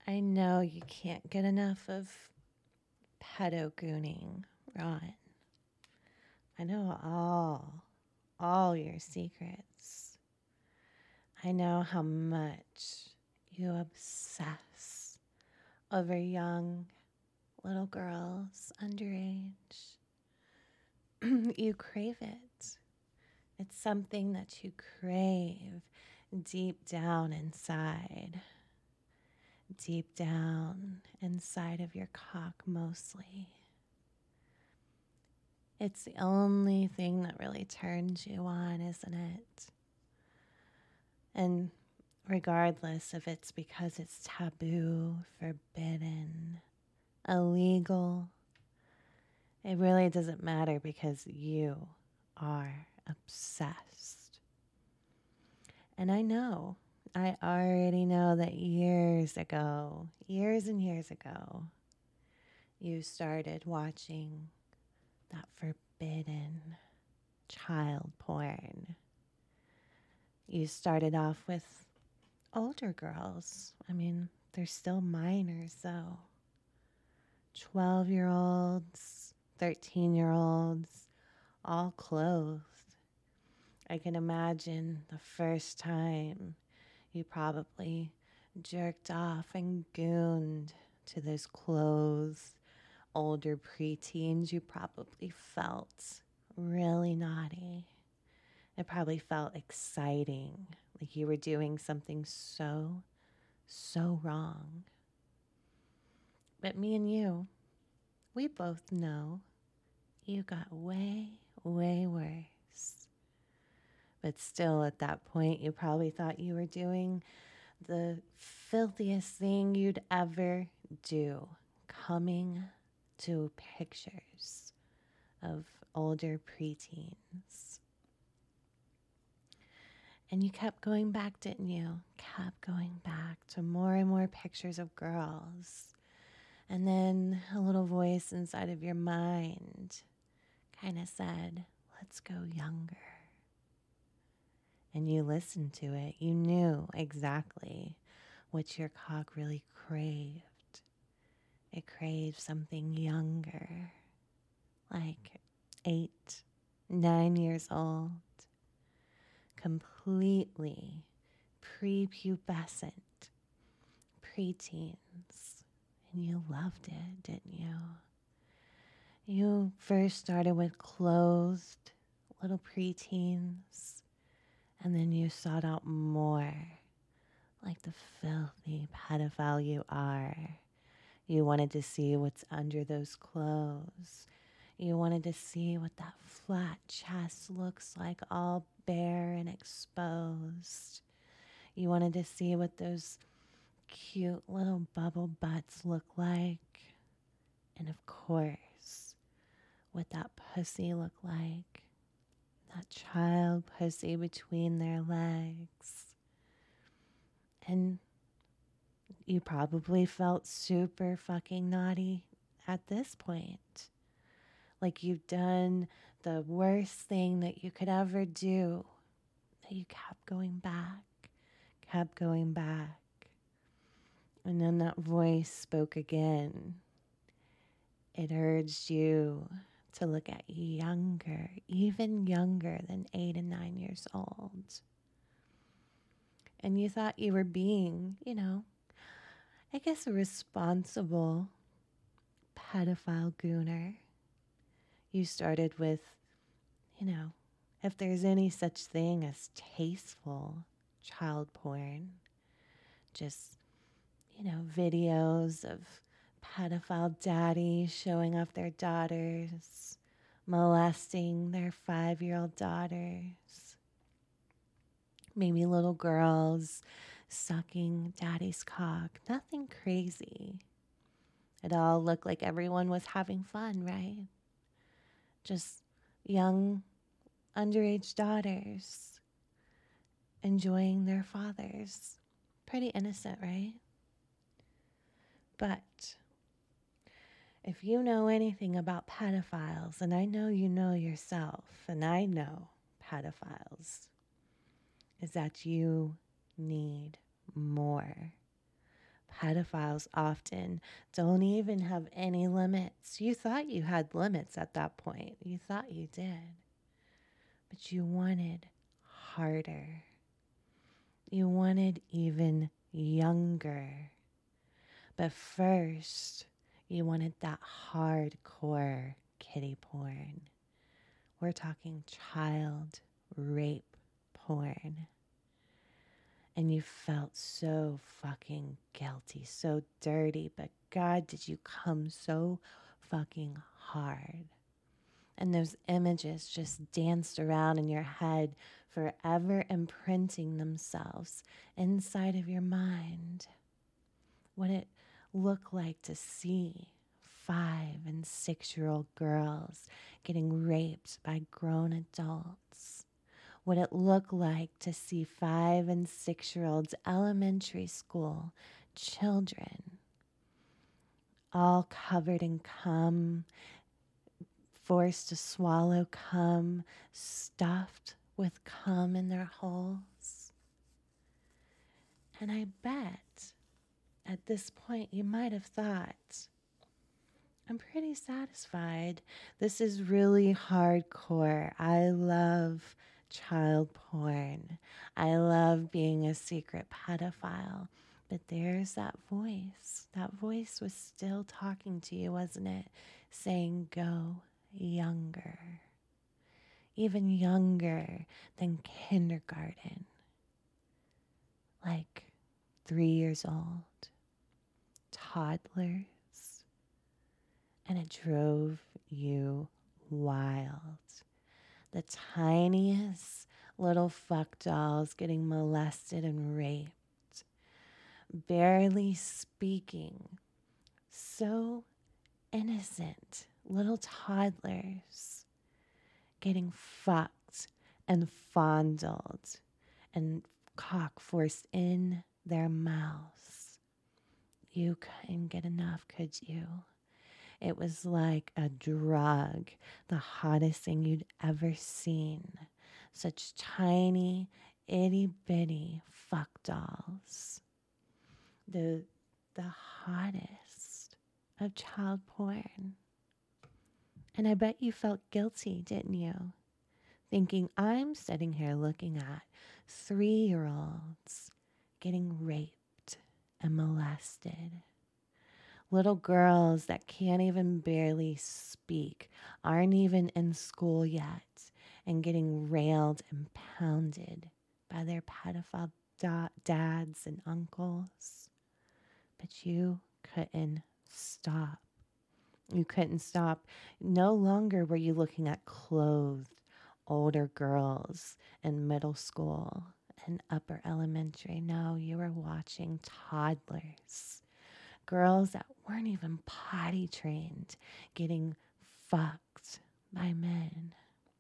I know you can't get enough of pedogooning, Ron. I know all your secrets. I know how much you obsess over young little girls underage. You crave it. It's something that you crave deep down inside. Deep down inside of your cock, mostly. It's the only thing that really turns you on, isn't it? And regardless if it's because it's taboo, forbidden, illegal, it really doesn't matter because you are obsessed. And I already know that years and years ago, you started watching that forbidden child porn. You started off with older girls. I mean, they're still minors, though. 12-year-olds, 13-year-olds, all clothed. I can imagine the first time you probably jerked off and gooned to those clothed older preteens. You probably felt really naughty. It probably felt exciting, like you were doing something so wrong. But me and you, we both know you got way worse. But still, at that point, you probably thought you were doing the filthiest thing you'd ever do, coming to pictures of older preteens. And you kept going back, didn't you? Kept going back to more and more pictures of girls. And then a little voice inside of your mind kind of said, let's go younger. And you listened to it. You knew exactly what your cock really craved. It craved something younger, like 8, 9 years old, completely prepubescent preteens. And you loved it, didn't you? You first started with clothed little preteens, and then you sought out more, like the filthy pedophile you are. You wanted to see what's under those clothes. You wanted to see what that flat chest looks like, all bare and exposed. You wanted to see what those cute little bubble butts look like. And of course, what that pussy look like. That child pussy between their legs. And you probably felt super fucking naughty at this point. Like you've done the worst thing that you could ever do. That you kept going back. And then that voice spoke again. It urged you to look at younger, even younger than 8 and 9 years old. And you thought you were being, I guess a responsible pedophile gooner. You started with, if there's any such thing as tasteful child porn, just, videos of pedophile daddies showing off their daughters, molesting their 5-year-old daughters. Maybe little girls sucking daddy's cock. Nothing crazy. It all looked like everyone was having fun, right? Just young, underage daughters enjoying their fathers. Pretty innocent, right? But if you know anything about pedophiles, and I know you know yourself, and I know pedophiles, is that you need more. pedophiles often don't even have any limits. You thought you had limits at that point. You thought you did. But you wanted harder. You wanted even younger. But first, you wanted that hardcore kiddie porn. We're talking child rape porn. And you felt so fucking guilty, so dirty, but God, did you come so fucking hard. And those images just danced around in your head, forever imprinting themselves inside of your mind. What it looked like to see 5 and 6-year-old girls getting raped by grown adults. What it looked like to see 5 and 6-year-olds elementary school children all covered in cum, forced to swallow cum, stuffed with cum in their holes. And I bet at this point you might have thought, I'm pretty satisfied. This is really hardcore. I love child porn. I love being a secret pedophile. But there's that voice. That voice was still talking to you, wasn't it? Saying, go younger. Even younger than kindergarten. Like 3 years old. Toddlers. And it drove you wild. The tiniest little fuck dolls getting molested and raped. Barely speaking. So innocent. Little toddlers getting fucked and fondled and cock forced in their mouths. You couldn't get enough, could you? It was like a drug, the hottest thing you'd ever seen. Such tiny, itty bitty fuck dolls. The hottest of child porn. And I bet you felt guilty, didn't you? Thinking, I'm sitting here looking at 3-year-olds getting raped and molested. Little girls that can't even barely speak, aren't even in school yet, and getting railed and pounded by their pedophile dads and uncles. But you couldn't stop. You couldn't stop. No longer were you looking at clothed older girls in middle school and upper elementary. No, you were watching toddlers. Girls that weren't even potty trained getting fucked by men.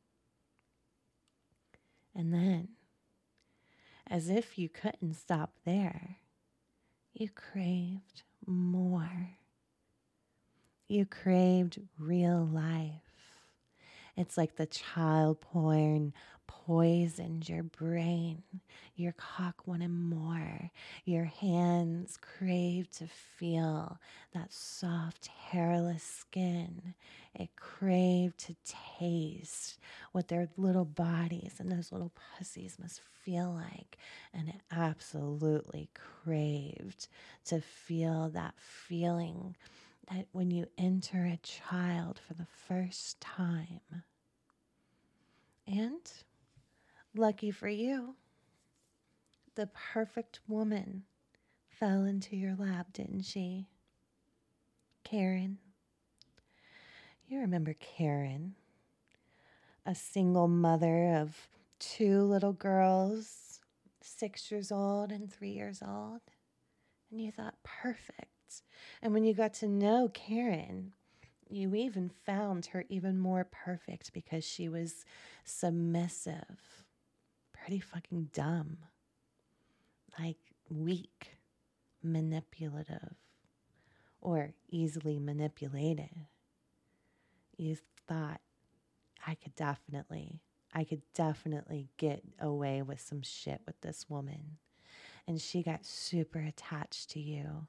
And then, as if you couldn't stop there, you craved more. You craved real life. It's like the child porn poisoned your brain. Your cock wanted more. Your hands craved to feel that soft, hairless skin. It craved to taste what their little bodies and those little pussies must feel like. And it absolutely craved to feel that feeling that when you enter a child for the first time. And lucky for you, the perfect woman fell into your lap, didn't she? Karen. You remember Karen, a single mother of 2 little girls, 6 years old and 3 years old. And you thought, perfect. And when you got to know Karen, you even found her even more perfect because she was submissive, pretty fucking dumb, like weak, manipulative, or easily manipulated. You thought, I could definitely get away with some shit with this woman. And she got super attached to you.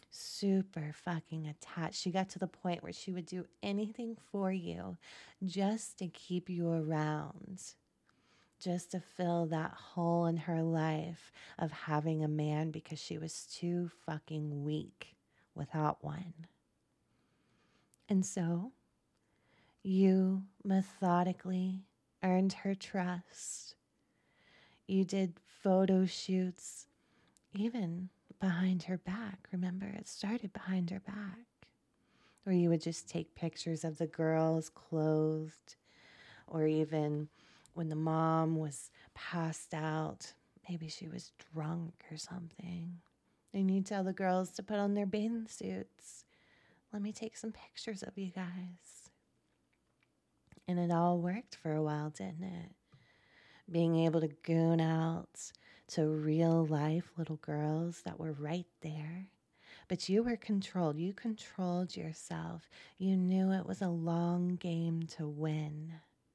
super fucking attached. She got to the point where she would do anything for you just to keep you around, just to fill that hole in her life of having a man because she was too fucking weak without one. And so you methodically earned her trust. You did photo shoots, even behind her back. Remember, it started behind her back, where you would just take pictures of the girls clothed, or even when the mom was passed out, maybe she was drunk or something, and you tell the girls to put on their bathing suits. Let me take some pictures of you guys. And it all worked for a while, didn't it? Being able to goon out to real life little girls that were right there. But you were controlled. You controlled yourself. You knew it was a long game to win.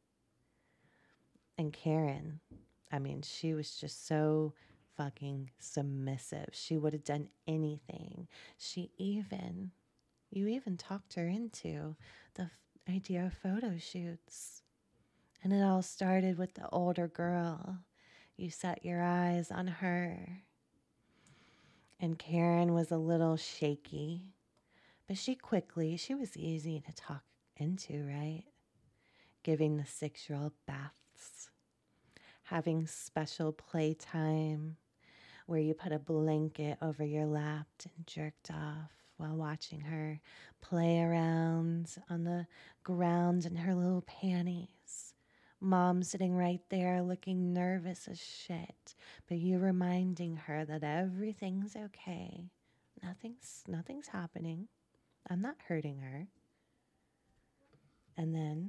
And Karen, I mean, she was just so fucking submissive. She would have done anything. You even talked her into the idea of photo shoots. And it all started with the older girl. You set your eyes on her. And Karen was a little shaky, but she was easy to talk into, right? Giving the 6-year-old baths, having special playtime where you put a blanket over your lap and jerked off while watching her play around on the ground in her little panties. Mom sitting right there looking nervous as shit, but you reminding her that everything's okay. Nothing's happening. I'm not hurting her. And then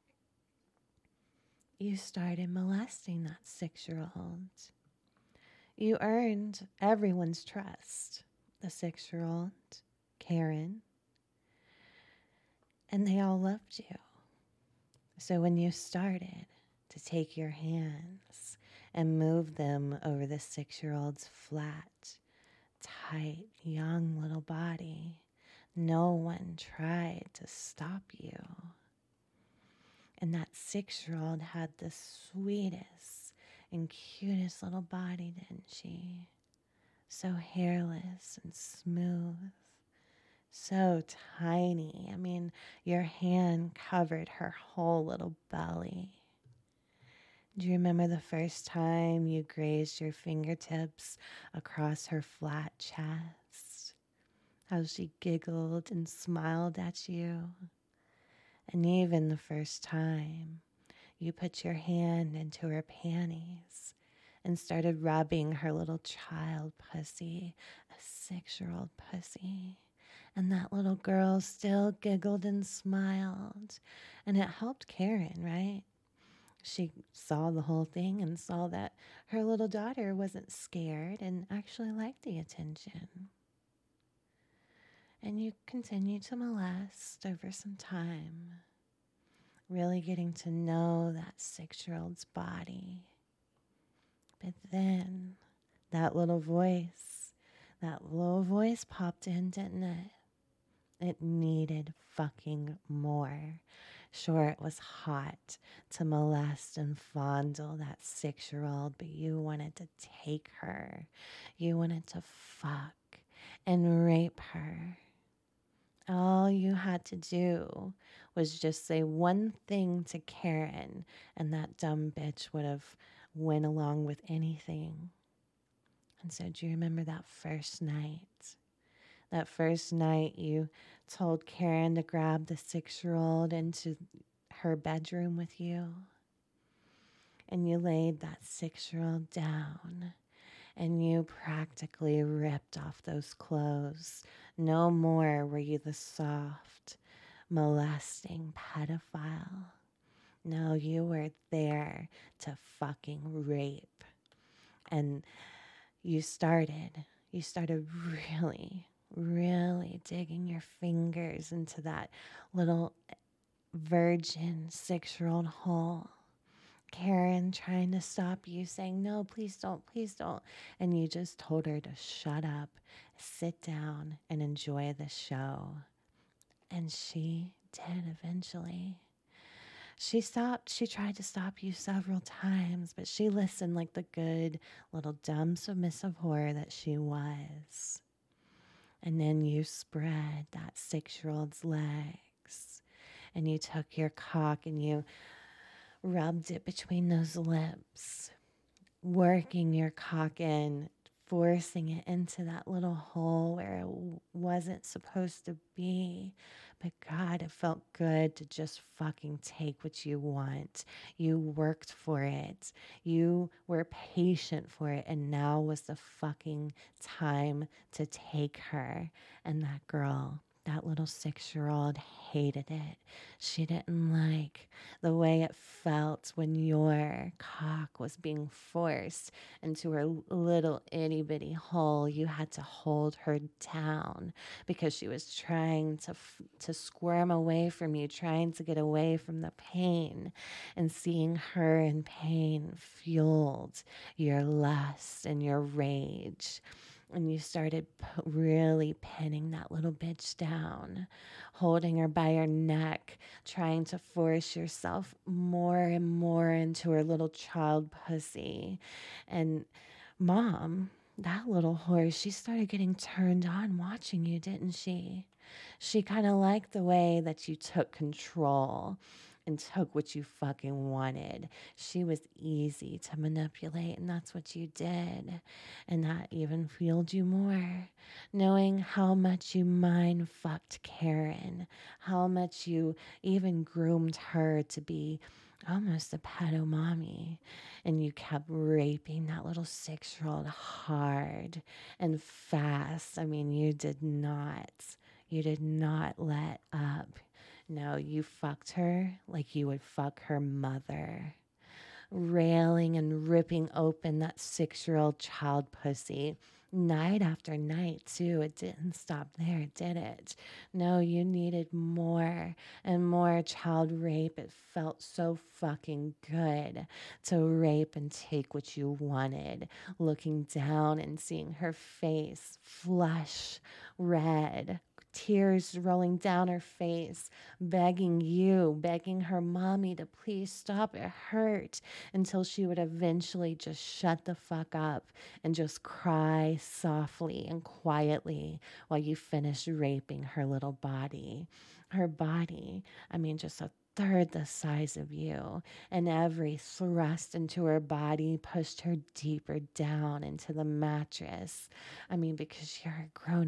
you started molesting that 6-year-old. You earned everyone's trust. The 6-year-old, Karen, and they all loved you. So when you started to take your hands and move them over the 6-year-old's flat, tight, young little body, no one tried to stop you. And that 6-year-old had the sweetest and cutest little body, didn't she? So hairless and smooth. So tiny. I mean, your hand covered her whole little belly. Do you remember the first time you grazed your fingertips across her flat chest? How she giggled and smiled at you? And even the first time you put your hand into her panties and started rubbing her little child pussy, a 6-year-old pussy. And that little girl still giggled and smiled. And it helped Karen, right? She saw the whole thing and saw that her little daughter wasn't scared and actually liked the attention. And you continue to molest over some time, really getting to know that 6-year-old's body. But then that little voice popped in, didn't it? It needed fucking more. Sure, it was hot to molest and fondle that 6-year-old, but you wanted to take her. You wanted to fuck and rape her. All you had to do was just say one thing to Karen, and that dumb bitch would have went along with anything. And so do you remember that first night? That first night you told Karen to grab the 6-year-old into her bedroom with you. And you laid that 6-year-old down and you practically ripped off those clothes. No more were you the soft, molesting pedophile. No, you were there to fucking rape. And you started really digging your fingers into that little virgin 6-year-old hole. Karen trying to stop you, saying, no, please don't, please don't. And you just told her to shut up, sit down, and enjoy the show. And she did eventually. She stopped. She tried to stop you several times, but she listened like the good little dumb submissive whore that she was. And then you spread that 6-year-old's legs and you took your cock and you rubbed it between those lips, working your cock in, forcing it into that little hole where it wasn't supposed to be. But God, it felt good to just fucking take what you want. You worked for it. You were patient for it. And now was the fucking time to take her. And that girl, that little 6-year-old, hated it. She didn't like the way it felt when your cock was being forced into her little itty bitty hole. You had to hold her down because she was trying to squirm away from you, trying to get away from the pain. And seeing her in pain fueled your lust and your rage. And you started really pinning that little bitch down, holding her by her neck, trying to force yourself more and more into her little child pussy. And Mom, that little whore, she started getting turned on watching you, didn't she? She kind of liked the way that you took control and took what you fucking wanted. She was easy to manipulate, and that's what you did. And that even fueled you more, knowing how much you mind fucked Karen, how much you even groomed her to be almost a pedo mommy. And you kept raping that little 6-year-old hard and fast. I mean, you did not let up. No, you fucked her like you would fuck her mother, railing and ripping open that 6-year-old child pussy night after night, too. It didn't stop there, did it? No, you needed more and more child rape. It felt so fucking good to rape and take what you wanted, looking down and seeing her face flush red, tears rolling down her face, begging her mommy to please stop. It hurt, until she would eventually just shut the fuck up and just cry softly and quietly while you finished raping her little body. Her body, I mean, just a third the size of you, and every thrust into her body pushed her deeper down into the mattress. I mean, because you're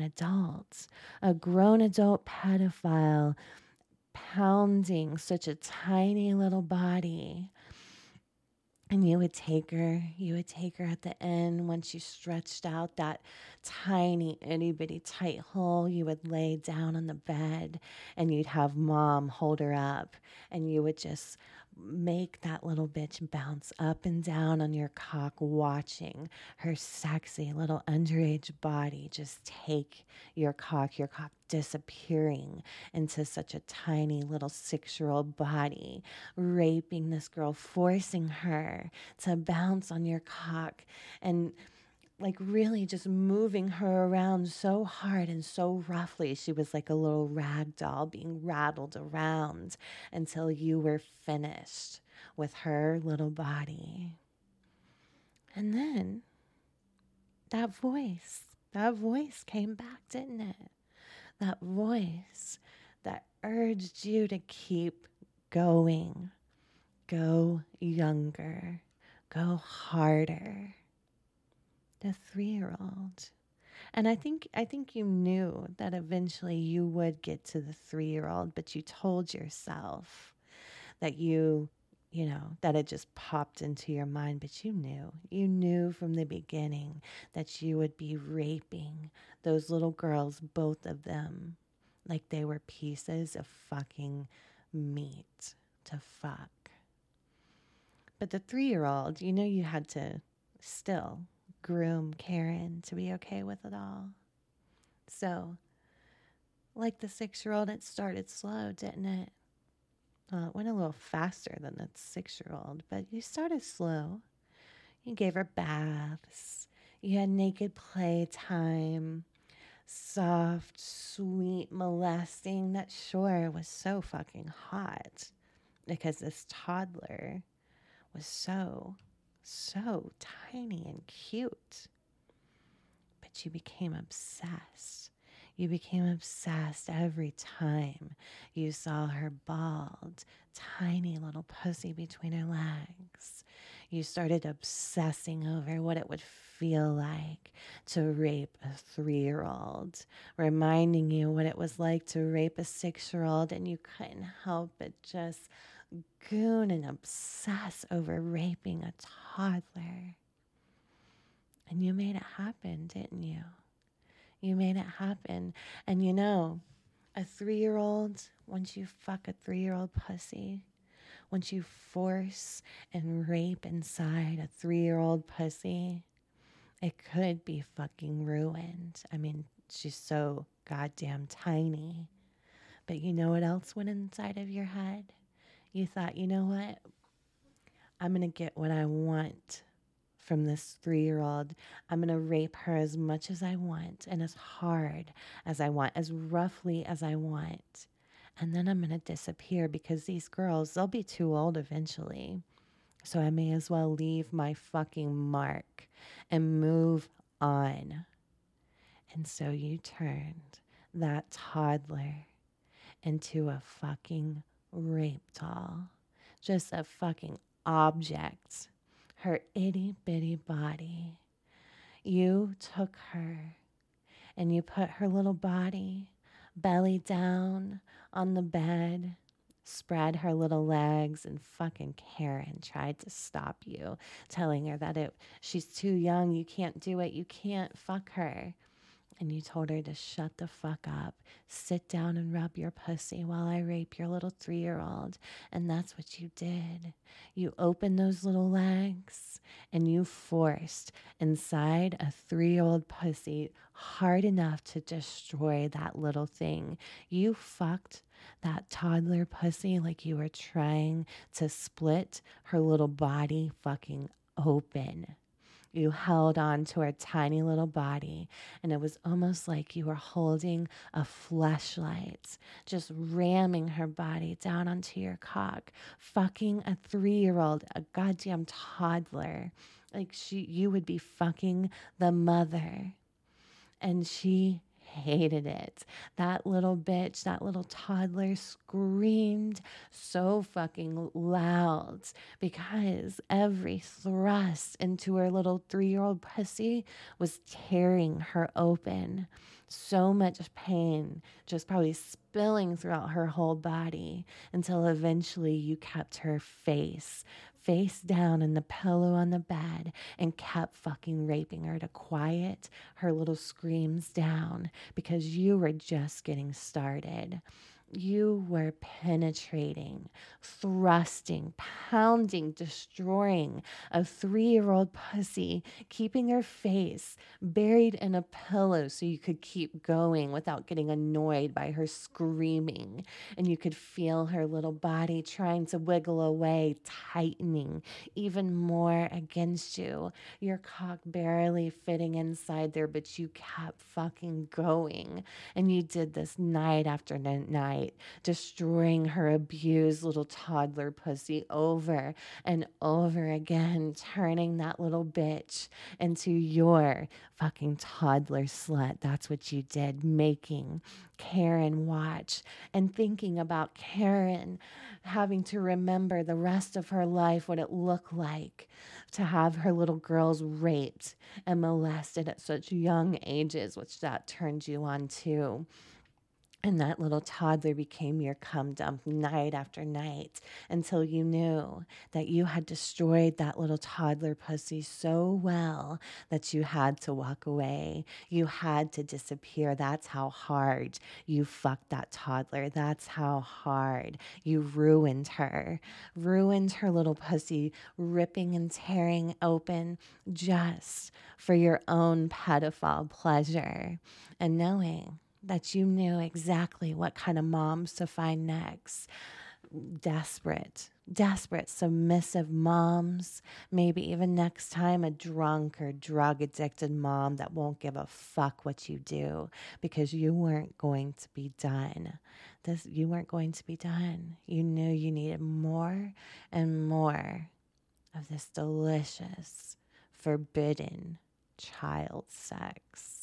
a grown adult pedophile pounding such a tiny little body. And you would take her at the end once you stretched out that tiny itty bitty tight hole. You would lay down on the bed and you'd have Mom hold her up, and you would just make that little bitch bounce up and down on your cock, watching her sexy little underage body just take your cock disappearing into such a tiny little 6-year-old body, raping this girl, forcing her to bounce on your cock, and like really just moving her around so hard and so roughly. She was like a little rag doll being rattled around until you were finished with her little body. And then that voice came back, didn't it? That voice that urged you to keep going. Go younger. Go harder. The 3-year-old. And I think you knew that eventually you would get to the 3-year-old, but you told yourself that that it just popped into your mind, but you knew from the beginning that you would be raping those little girls, both of them, like they were pieces of fucking meat to fuck. But the 3-year-old, you had to still groom Karen to be okay with it all. So, like the 6-year-old, it started slow, didn't it? It went a little faster than that 6-year-old, but you started slow. You gave her baths. You had naked playtime, soft, sweet molesting that sure was so fucking hot because this toddler was so tiny and cute. But you became obsessed. You became obsessed every time you saw her bald, tiny little pussy between her legs. You started obsessing over what it would feel like to rape a 3-year-old, reminding you what it was like to rape a 6-year-old, and you couldn't help but just goon and obsess over raping a toddler. And you made it happen, didn't you? You made it happen. And you know, a 3-year-old, once you fuck a 3-year-old pussy, once you force and rape inside a 3-year-old pussy, it could be fucking ruined. I mean, she's so goddamn tiny. But you know what else went inside of your head? You thought, you know what? I'm going to get what I want from this 3-year-old. I'm going to rape her as much as I want and as hard as I want, as roughly as I want. And then I'm going to disappear because these girls, they'll be too old eventually. So I may as well leave my fucking mark and move on. And so you turned that toddler into a fucking rape doll. Just a fucking object. Her itty bitty body. You took her and you put her little body belly down on the bed, spread her little legs, and fucking Karen tried to stop you, telling her that she's too young, you can't do it, you can't fuck her. And you told her to shut the fuck up, sit down and rub your pussy while I rape your little 3-year-old. And that's what you did. You opened those little legs and you forced inside a 3-year-old pussy hard enough to destroy that little thing. You fucked that toddler pussy like you were trying to split her little body fucking open. You held on to her tiny little body, and it was almost like you were holding a fleshlight, just ramming her body down onto your cock, fucking a 3-year-old, a goddamn toddler. Like you would be fucking the mother. And she hated it. That little bitch, that little toddler screamed so fucking loud because every thrust into her little 3-year-old pussy was tearing her open. So much pain just probably spilling throughout her whole body until eventually you kept her face down in the pillow on the bed and kept fucking raping her to quiet her little screams down because you were just getting started. You were penetrating, thrusting, pounding, destroying a 3-year-old pussy, keeping her face buried in a pillow so you could keep going without getting annoyed by her screaming. And you could feel her little body trying to wiggle away, tightening even more against you. Your cock barely fitting inside there, but you kept fucking going. And you did this night after night, destroying her abused little toddler pussy over and over again, turning that little bitch into your fucking toddler slut. That's what you did, making Karen watch and thinking about Karen having to remember the rest of her life what it looked like to have her little girls raped and molested at such young ages, which that turned you on too. And that little toddler became your cum dump night after night until you knew that you had destroyed that little toddler pussy so well that you had to walk away. You had to disappear. That's how hard you fucked that toddler. That's how hard you ruined her little pussy, ripping and tearing open just for your own pedophile pleasure. And knowing that you knew exactly what kind of moms to find next. desperate, submissive moms. Maybe even next time a drunk or drug addicted mom that won't give a fuck what you do because you weren't going to be done. You weren't going to be done. You knew you needed more and more of this delicious, forbidden child sex.